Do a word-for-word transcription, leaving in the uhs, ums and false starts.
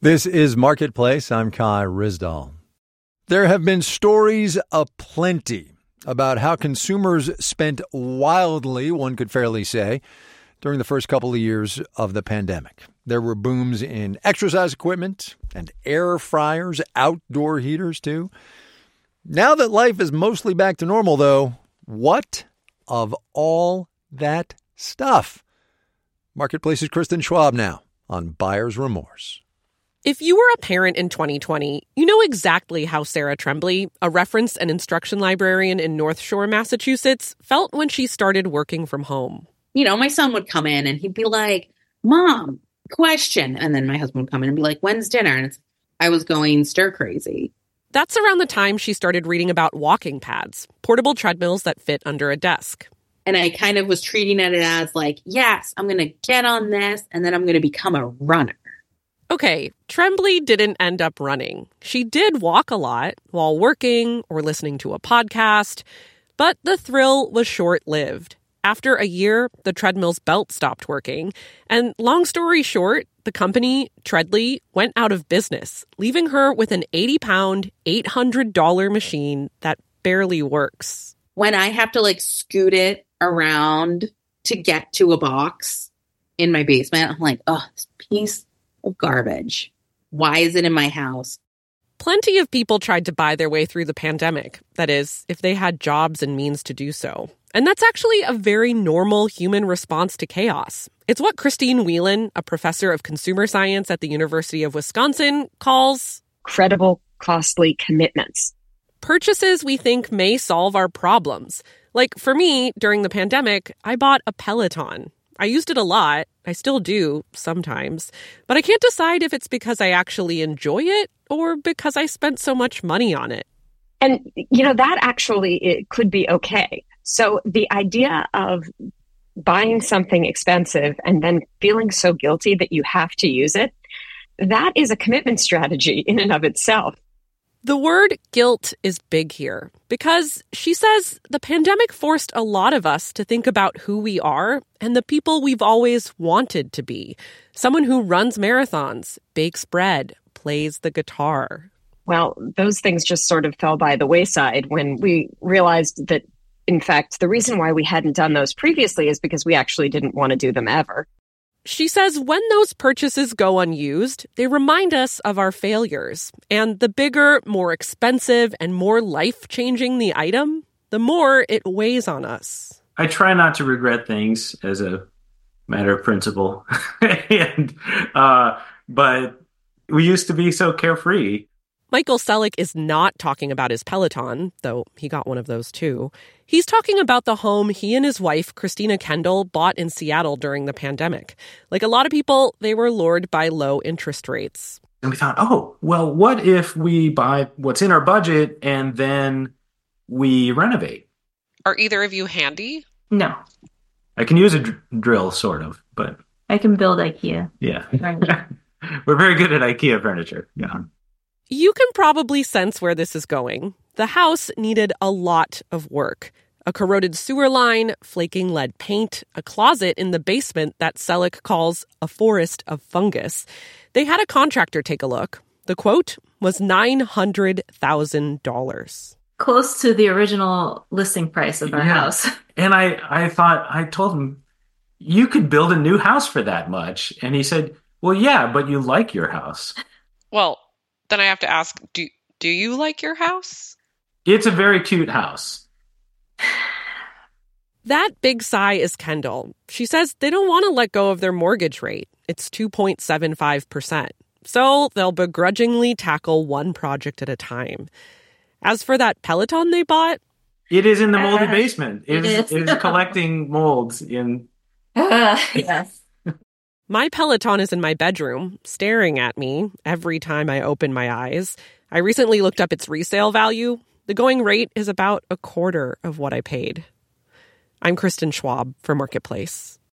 This is Marketplace. I'm Kai Ryssdal. There have been stories aplenty about how consumers spent wildly, one could fairly say, during the first couple of years of the pandemic. There were booms in exercise equipment and air fryers, outdoor heaters too. Now that life is mostly back to normal, though, what of all that stuff? Marketplace's Kristen Schwab now on Buyer's Remorse. If you were a parent in twenty twenty, you know exactly how Sarah Tremblay, a reference and instruction librarian in North Shore, Massachusetts, felt when she started working from home. You know, my son would come in and he'd be like, Mom, question. And then my husband would come in and be like, when's dinner? And it's, I was going stir crazy. That's around the time she started reading about walking pads, portable treadmills that fit under a desk. And I kind of was treating it as like, yes, I'm going to get on this and then I'm going to become a runner. Okay, Tremblay didn't end up running. She did walk a lot while working or listening to a podcast, but the thrill was short-lived. After a year, the treadmill's belt stopped working, and long story short, the company, Treadly, went out of business, leaving her with an eighty-pound, eight hundred dollars machine that barely works. When I have to, like, scoot it around to get to a box in my basement, I'm like, oh, this piece of garbage. Why is it in my house? Plenty of people tried to buy their way through the pandemic. That is, if they had jobs and means to do so. And that's actually a very normal human response to chaos. It's what Christine Whelan, a professor of consumer science at the University of Wisconsin, calls credible, costly commitments. Purchases we think may solve our problems. Like for me, during the pandemic, I bought a Peloton. I used it a lot. I still do sometimes. But I can't decide if it's because I actually enjoy it or because I spent so much money on it. And, you know, that actually it could be okay. So the idea of buying something expensive and then feeling so guilty that you have to use it, that is a commitment strategy in and of itself. The word guilt is big here because she says the pandemic forced a lot of us to think about who we are and the people we've always wanted to be. Someone who runs marathons, bakes bread, plays the guitar. Well, those things just sort of fell by the wayside when we realized that, in fact, the reason why we hadn't done those previously is because we actually didn't want to do them ever. She says when those purchases go unused, they remind us of our failures. And the bigger, more expensive, and more life-changing the item, the more it weighs on us. I try not to regret things as a matter of principle. and uh, But we used to be so carefree. Michael Selleck is not talking about his Peloton, though he got one of those too. He's talking about the home he and his wife, Christina Kendall, bought in Seattle during the pandemic. Like a lot of people, they were lured by low interest rates. And we thought, oh, well, what if we buy what's in our budget and then we renovate? Are either of you handy? No. I can use a dr- drill, sort of, but... I can build IKEA. Yeah. We're very good at IKEA furniture. Yeah. You can probably sense where this is going. The house needed a lot of work. A corroded sewer line, flaking lead paint, a closet in the basement that Selleck calls a forest of fungus. They had a contractor take a look. The quote was nine hundred thousand dollars. Close to the original listing price of our yeah. house. And I, I thought, I told him, you could build a new house for that much. And he said, well, yeah, but you like your house. Well, then I have to ask, do do you like your house? It's a very cute house. That big sigh is Kendall. She says they don't want to let go of their mortgage rate. It's two point seven five percent. So they'll begrudgingly tackle one project at a time. As for that Peloton they bought... It is in the moldy basement. It, it is, is. It is collecting molds in... Uh, yes. My Peloton is in my bedroom, staring at me every time I open my eyes. I recently looked up its resale value. The going rate is about a quarter of what I paid. I'm Kristen Schwab for Marketplace.